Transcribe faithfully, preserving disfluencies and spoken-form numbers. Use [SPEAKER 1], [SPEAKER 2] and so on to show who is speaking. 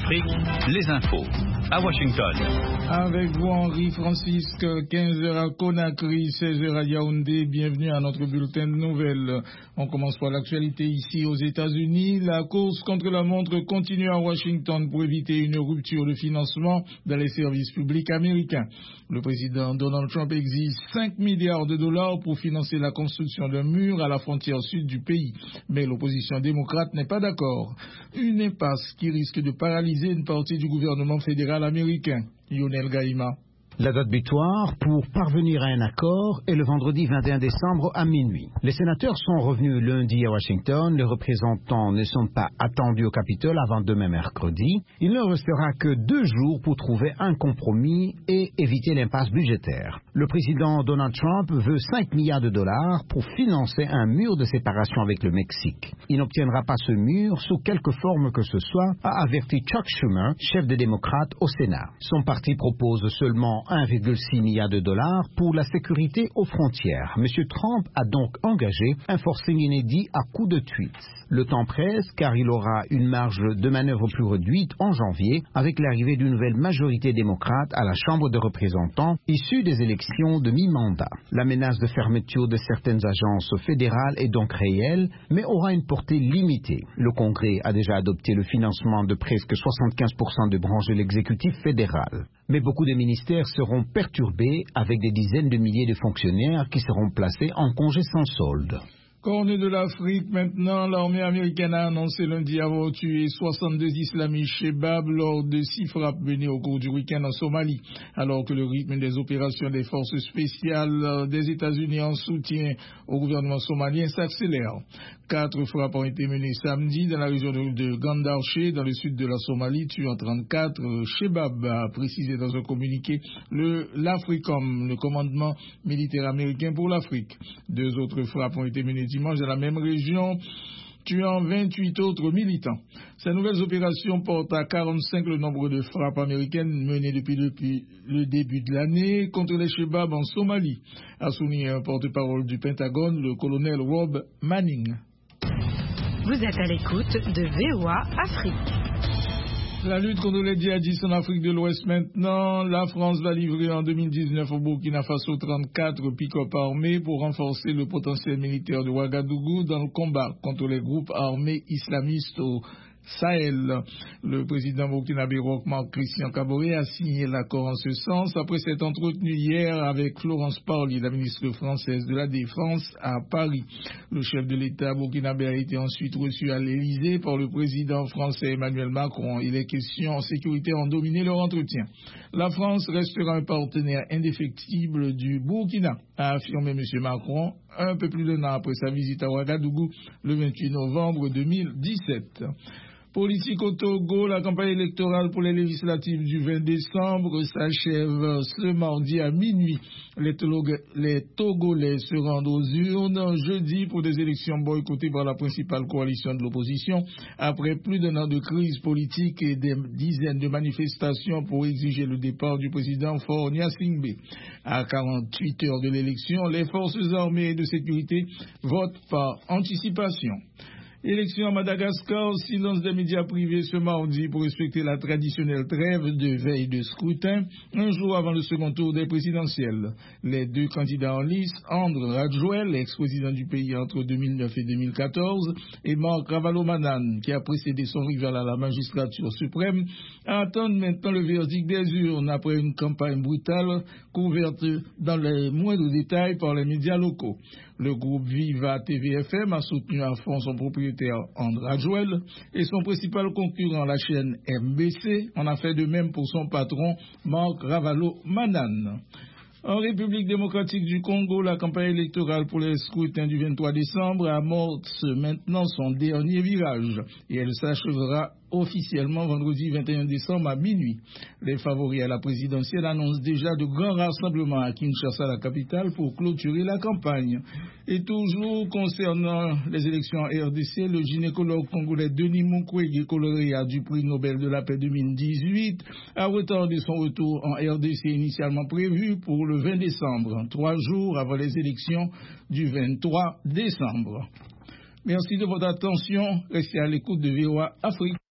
[SPEAKER 1] Afrique, les infos à Washington.
[SPEAKER 2] Avec vous Henri Francisque, quinze heures à Conakry, seize heures à Yaoundé. Bienvenue à notre bulletin de nouvelles. On commence par l'actualité ici aux États-Unis. La course contre la montre continue à Washington pour éviter une rupture de financement dans les services publics américains. Le président Donald Trump exige cinq milliards de dollars pour financer la construction d'un mur à la frontière sud du pays. Mais l'opposition démocrate n'est pas d'accord. Une impasse qui risque de paralyser une partie du gouvernement fédéral américain. Lionel Gaïma.
[SPEAKER 3] La date butoir pour parvenir à un accord est le vendredi vingt et un décembre à minuit. Les sénateurs sont revenus lundi à Washington. Les représentants ne sont pas attendus au Capitole avant demain mercredi. Il ne restera que deux jours pour trouver un compromis et éviter l'impasse budgétaire. Le président Donald Trump veut cinq milliards de dollars pour financer un mur de séparation avec le Mexique. Il n'obtiendra pas ce mur sous quelque forme que ce soit, a averti Chuck Schumer, chef des démocrates au Sénat. Son parti propose seulement un virgule six milliard de dollars pour la sécurité aux frontières. M. Trump a donc engagé un forcing inédit à coups de tweets. Le temps presse car il aura une marge de manœuvre plus réduite en janvier avec l'arrivée d'une nouvelle majorité démocrate à la Chambre des représentants issue des élections de mi-mandat. La menace de fermeture de certaines agences fédérales est donc réelle mais aura une portée limitée. Le Congrès a déjà adopté le financement de presque soixante-quinze pour cent des branches de l'exécutif fédéral. Mais beaucoup de ministères seront perturbés avec des dizaines de milliers de fonctionnaires qui seront placés en congé sans solde.
[SPEAKER 2] Corne de l'Afrique, maintenant, l'armée américaine a annoncé lundi avoir tué soixante-deux islamistes Shebab lors de six frappes menées au cours du week-end en Somalie, alors que le rythme des opérations des forces spéciales des États-Unis en soutien au gouvernement somalien s'accélère. Quatre frappes ont été menées samedi dans la région de Gandarché, dans le sud de la Somalie, tuant trente-quatre Shebab, a précisé dans un communiqué le l'Africom, le commandement militaire américain pour l'Afrique. Deux autres frappes ont été menées dimanche dans la même région, tuant vingt-huit autres militants. Ces nouvelles opérations portent à quarante-cinq le nombre de frappes américaines menées depuis, depuis le début de l'année contre les Shebab en Somalie, a souligné un porte-parole du Pentagone, le colonel Rob Manning.
[SPEAKER 4] Vous êtes à l'écoute de V O A Afrique.
[SPEAKER 2] La lutte contre les djihadistes en Afrique de l'Ouest maintenant. La France va livrer en deux mille dix-neuf au Burkina Faso trente-quatre pick-up armés pour renforcer le potentiel militaire de Ouagadougou dans le combat contre les groupes armés islamistes au Sahel. Le président burkinabé Marc Christian Kaboré a signé l'accord en ce sens après s'être entretenu hier avec Florence Parly, la ministre française de la Défense à Paris. Le chef de l'État burkinabé a été ensuite reçu à l'Élysée par le président français Emmanuel Macron et les questions en sécurité ont dominé leur entretien. La France restera un partenaire indéfectible du Burkina, a affirmé M. Macron un peu plus d'un an après sa visite à Ouagadougou le vingt-huit novembre deux mille dix-sept. Politique au Togo, la campagne électorale pour les législatives du vingt décembre s'achève ce mardi à minuit. Les, Tolog- les Togolais se rendent aux urnes jeudi pour des élections boycottées par la principale coalition de l'opposition après plus d'un an de crise politique et des dizaines de manifestations pour exiger le départ du président Faure Gnassingbé. À quarante-huit heures de l'élection, les forces armées et de sécurité votent par anticipation. Élection à Madagascar, silence des médias privés ce mardi pour respecter la traditionnelle trêve de veille de scrutin, un jour avant le second tour des présidentielles. Les deux candidats en lice, André Radjoel, ex-président du pays entre deux mille neuf et deux mille quatorze, et Marc Ravalomanane, qui a précédé son rival à la magistrature suprême, attendent maintenant le verdict des urnes après une campagne brutale couverte dans les moindres détails par les médias locaux. Le groupe Viva T V F M a soutenu à fond son propriétaire André Radjoel et son principal concurrent, la chaîne M B C, en a fait de même pour son patron Marc Ravalomanane. En République démocratique du Congo, la campagne électorale pour les scrutins du vingt-trois décembre amorce maintenant son dernier virage et elle s'achèvera officiellement vendredi vingt et un décembre à minuit. Les favoris à la présidentielle annoncent déjà de grands rassemblements à Kinshasa, la capitale, pour clôturer la campagne. Et toujours concernant les élections en R D C, le gynécologue congolais Denis Mukwege, lauréat du prix Nobel de la paix deux mille dix-huit, a retardé son retour en R D C initialement prévu pour le vingt décembre, trois jours avant les élections du vingt-trois décembre. Merci de votre attention. Restez à l'écoute de V O A Afrique.